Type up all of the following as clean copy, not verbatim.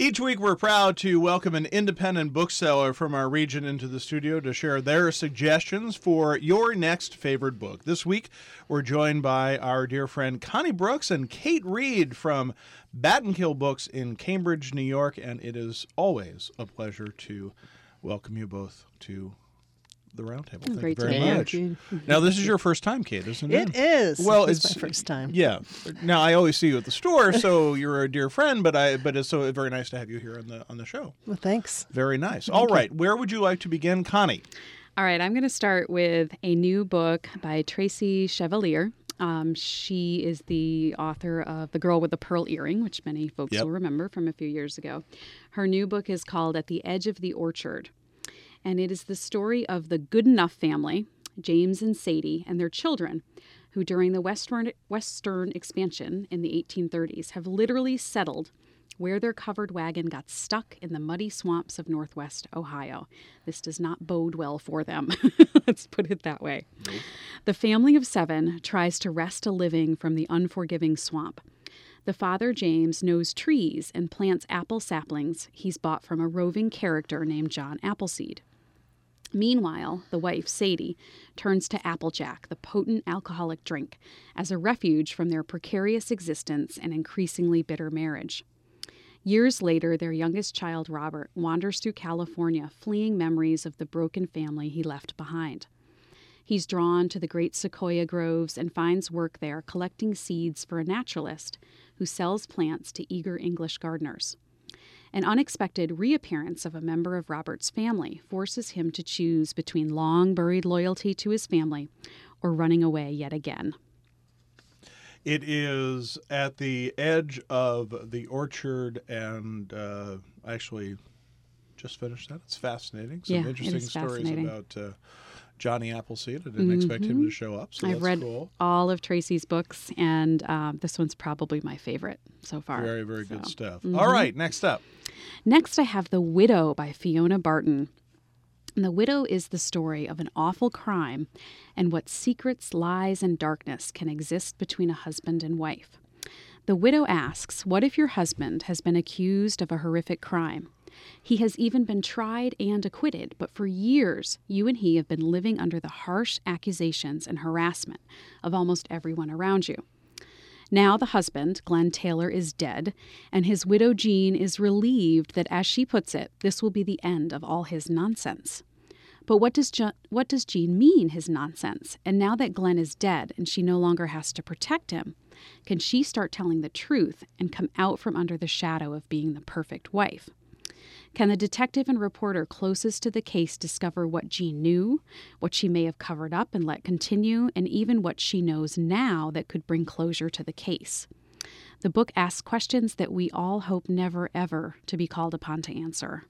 Each week, we're proud to welcome an independent bookseller from our region into the studio to share their suggestions for your next favorite book. This week, we're joined by our dear friend Connie Brooks and Kate Reed from Battenkill Books in Cambridge, New York, and it is always a pleasure to welcome you both to the roundtable. Thank Great you very to much. you. Now, this is your first time, Kate, isn't it? It is. Well, it's my first time. Yeah. Now, I always see you at the store, so you're a dear friend, but it's so very nice to have you here on the show. Well, thanks. Very nice. All right. Where would you like to begin, Connie? All right, I'm going to start with a new book by Tracy Chevalier. She is the author of The Girl with the Pearl Earring, which many folks will remember from a few years ago. Her new book is called At the Edge of the Orchard. And it is the story of the Goodenough family, James and Sadie, and their children, who during the Western expansion in the 1830s have literally settled where their covered wagon got stuck in the muddy swamps of northwest Ohio. This does not bode well for them. Let's put it that way. Nope. The family of 7 tries to wrest a living from the unforgiving swamp. The father, James, knows trees and plants apple saplings he's bought from a roving character named John Appleseed. Meanwhile, the wife, Sadie, turns to Applejack, the potent alcoholic drink, as a refuge from their precarious existence and increasingly bitter marriage. Years later, their youngest child, Robert, wanders through California, fleeing memories of the broken family he left behind. He's drawn to the great sequoia groves and finds work there collecting seeds for a naturalist who sells plants to eager English gardeners. An unexpected reappearance of a member of Robert's family forces him to choose between long-buried loyalty to his family or running away yet again. It is at the edge of the orchard, and I actually just finished that. It's fascinating. Some interesting stories about Johnny Appleseed. I didn't expect him to show up, so I've read cool. all of Tracy's books, and this one's probably my favorite so far. Very, very good stuff. All right, next up. Next, I have The Widow by Fiona Barton. And The Widow is the story of an awful crime and what secrets, lies, and darkness can exist between a husband and wife. The widow asks, what if your husband has been accused of a horrific crime? He has even been tried and acquitted, but for years, you and he have been living under the harsh accusations and harassment of almost everyone around you. Now the husband, Glenn Taylor, is dead, and his widow Jean is relieved that, as she puts it, this will be the end of all his nonsense. But what does Jean mean, his nonsense? And now that Glenn is dead and she no longer has to protect him, can she start telling the truth and come out from under the shadow of being the perfect wife? Can the detective and reporter closest to the case discover what Jean knew, what she may have covered up and let continue, and even what she knows now that could bring closure to the case? The book asks questions that we all hope never, ever to be called upon to answer.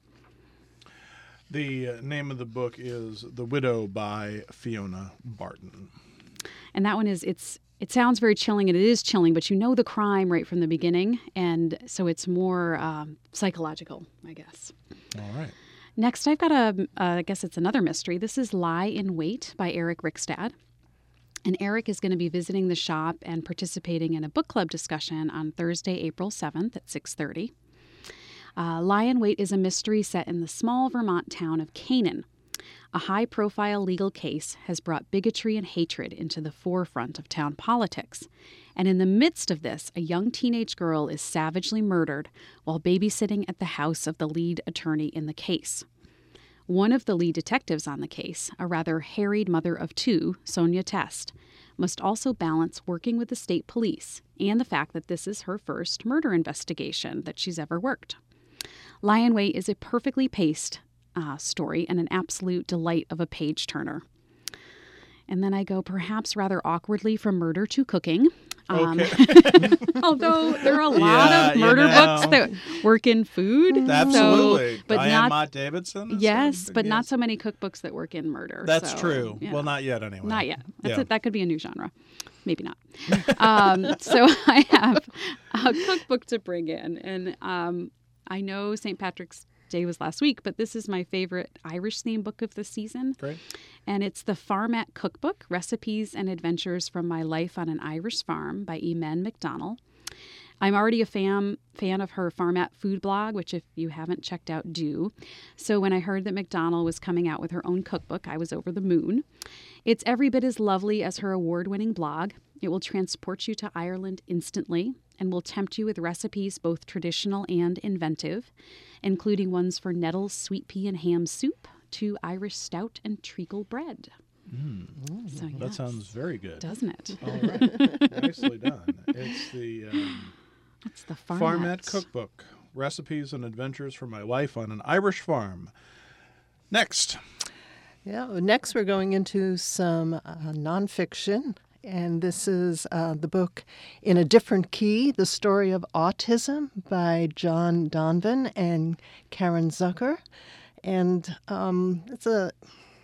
The name of the book is The Widow by Fiona Barton. And that one is, it sounds very chilling, and it is chilling, but you know the crime right from the beginning, and so it's more psychological, I guess. All right. Next, I've got I guess it's another mystery. This is Lie in Wait by Eric Rickstad. And Eric is going to be visiting the shop and participating in a book club discussion on Thursday, April 7th at 6:30. Lie in Wait is a mystery set in the small Vermont town of Canaan. A high-profile legal case has brought bigotry and hatred into the forefront of town politics. And in the midst of this, a young teenage girl is savagely murdered while babysitting at the house of the lead attorney in the case. One of the lead detectives on the case, a rather harried mother of 2, Sonia Test, must also balance working with the state police and the fact that this is her first murder investigation that she's ever worked. Lie in Wait is a perfectly paced story and an absolute delight of a page-turner. And then I go perhaps rather awkwardly from murder to cooking. Although there are a lot of murder books that work in food. Absolutely. So, but Diane Mott Davidson? Yes, but not so many cookbooks that work in murder. That's true. Yeah. Well, not yet anyway. Not yet. That could be a new genre. Maybe not. So I have a cookbook to bring in. And I know St. Patrick's Day was last week, but this is my favorite Irish-themed book of the season. Great. And it's the Farmette Cookbook, Recipes and Adventures from My Life on an Irish Farm by Emen McDonnell. I'm already a fan of her Farmette food blog, which if you haven't checked out, do. So when I heard that McDonald was coming out with her own cookbook, I was over the moon. It's every bit as lovely as her award-winning blog. It will transport you to Ireland instantly and will tempt you with recipes both traditional and inventive, including ones for Nettles sweet pea and ham soup to Irish stout and treacle bread. So, yes. That sounds very good. Doesn't it? All right. Nicely done. It's the Farmette Cookbook, Recipes and Adventures for My Life on an Irish Farm. Next. Yeah, next we're going into some nonfiction, and this is the book In a Different Key, The Story of Autism by John Donvan and Karen Zucker. And it's a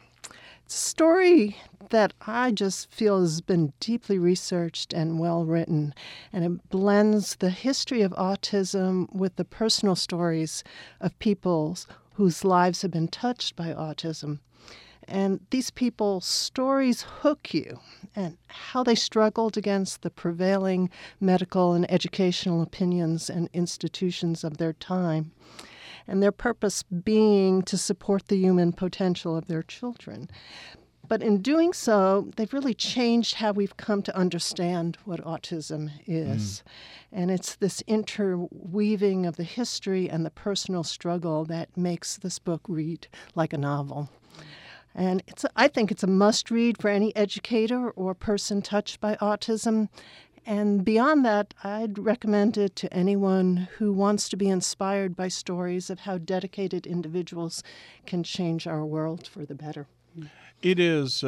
story that I just feel has been deeply researched and well written, and it blends the history of autism with the personal stories of people whose lives have been touched by autism. And these people's stories hook you, and how they struggled against the prevailing medical and educational opinions and institutions of their time, and their purpose being to support the human potential of their children. But in doing so, they've really changed how we've come to understand what autism is. And it's this interweaving of the history and the personal struggle that makes this book read like a novel. And I think it's a must-read for any educator or person touched by autism. And beyond that, I'd recommend it to anyone who wants to be inspired by stories of how dedicated individuals can change our world for the better. It is,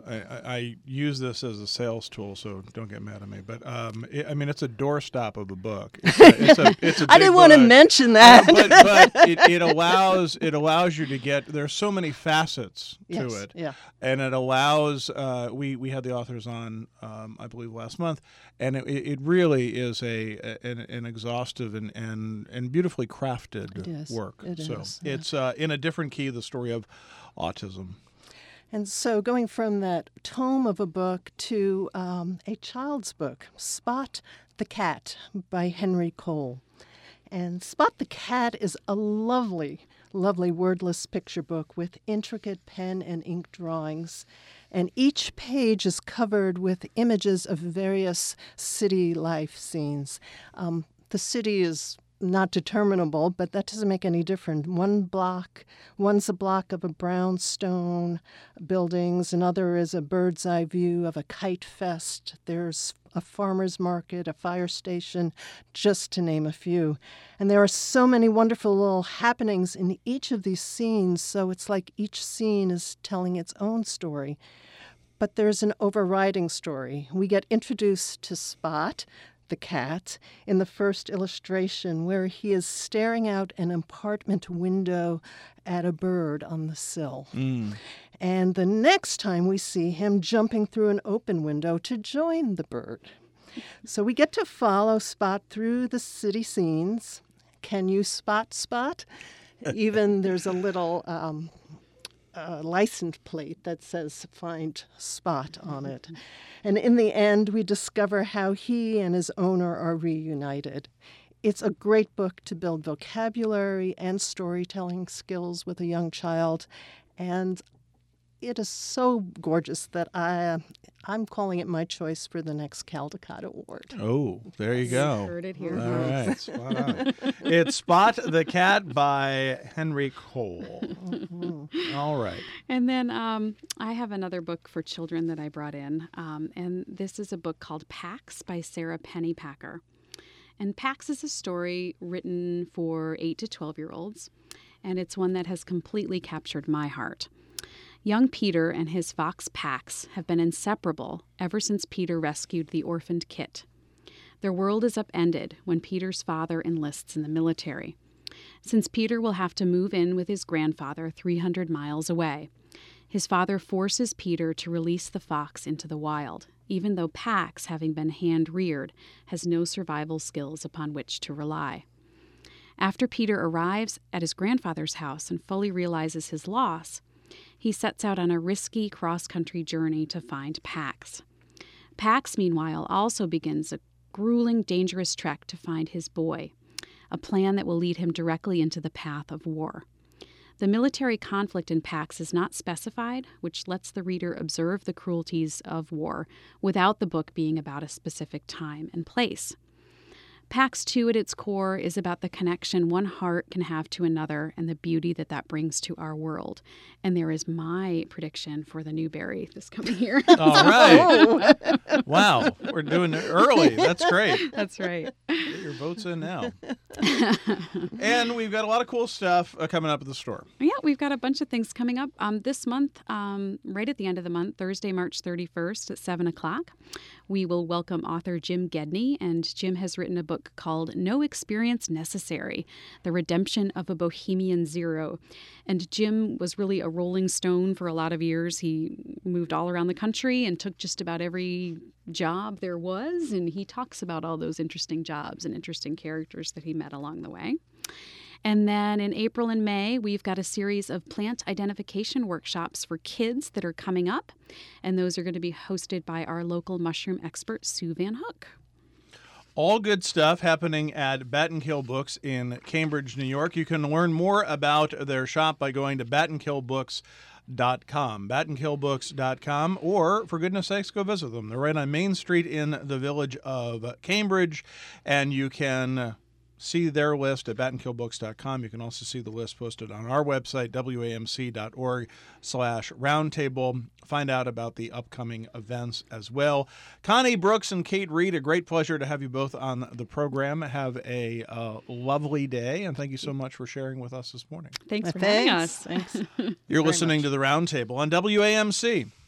I use this as a sales tool, so don't get mad at me. But, it's a doorstop of a book. It's a big I didn't want to mention that. But it allows you to get, there's so many facets to it. Yeah. And it allows, we had the authors on, I believe, last month, and it really is an exhaustive and beautifully crafted work. It's In a Different Key, The Story of Autism. And so going from that tome of a book to a child's book, Spot the Cat by Henry Cole. And Spot the Cat is a lovely, lovely wordless picture book with intricate pen and ink drawings. And each page is covered with images of various city life scenes. The city is not determinable, but that doesn't make any difference. One's a block of a brownstone buildings, another is a bird's eye view of a kite fest. There's a farmer's market, a fire station, just to name a few. And there are so many wonderful little happenings in each of these scenes, so it's like each scene is telling its own story. But there's an overriding story. We get introduced to Spot, the cat, in the first illustration, where he is staring out an apartment window at a bird on the sill. And the next time we see him jumping through an open window to join the bird. So we get to follow Spot through the city scenes. Can you spot Spot? Even there's a little license plate that says "Find Spot" on it. And in the end, we discover how he and his owner are reunited. It's a great book to build vocabulary and storytelling skills with a young child, and it is so gorgeous that I'm calling it my choice for the next Caldecott Award. Oh, there you go. Heard it here. All right, spot on. It's Spot the Cat by Henry Cole. All right. And then I have another book for children that I brought in, and this is a book called Pax by Sarah Pennypacker. And Pax is a story written for 8 to 12-year-olds, and it's one that has completely captured my heart. Young Peter and his fox Pax have been inseparable ever since Peter rescued the orphaned Kit. Their world is upended when Peter's father enlists in the military. Since Peter will have to move in with his grandfather 300 miles away, his father forces Peter to release the fox into the wild, even though Pax, having been hand-reared, has no survival skills upon which to rely. After Peter arrives at his grandfather's house and fully realizes his loss, he sets out on a risky cross-country journey to find Pax. Pax, meanwhile, also begins a grueling, dangerous trek to find his boy, a plan that will lead him directly into the path of war. The military conflict in Pax is not specified, which lets the reader observe the cruelties of war without the book being about a specific time and place. Pax 2 at its core is about the connection one heart can have to another and the beauty that that brings to our world. And there is my prediction for the Newbery this coming year. All right. Wow. We're doing it early. That's great. That's right. Get your votes in now. And we've got a lot of cool stuff coming up at the store. Yeah, we've got a bunch of things coming up this month, right at the end of the month, Thursday, March 31st at 7 o'clock. We will welcome author Jim Gedney, and Jim has written a book called No Experience Necessary, The Redemption of a Bohemian Zero. And Jim was really a rolling stone for a lot of years. He moved all around the country and took just about every job there was, and he talks about all those interesting jobs and interesting characters that he met along the way. And then in April and May, we've got a series of plant identification workshops for kids that are coming up. And those are going to be hosted by our local mushroom expert, Sue Van Hook. All good stuff happening at Battenkill Books in Cambridge, New York. You can learn more about their shop by going to battenkillbooks.com, battenkillbooks.com, or, for goodness sakes, go visit them. They're right on Main Street in the village of Cambridge, and you can see their list at battenkillbooks.com. You can also see the list posted on our website, wamc.org/roundtable. Find out about the upcoming events as well. Connie Brooks and Kate Reed, a great pleasure to have you both on the program. Have a lovely day, and thank you so much for sharing with us this morning. Thanks for having us. Thanks. You're listening to the Roundtable on WAMC.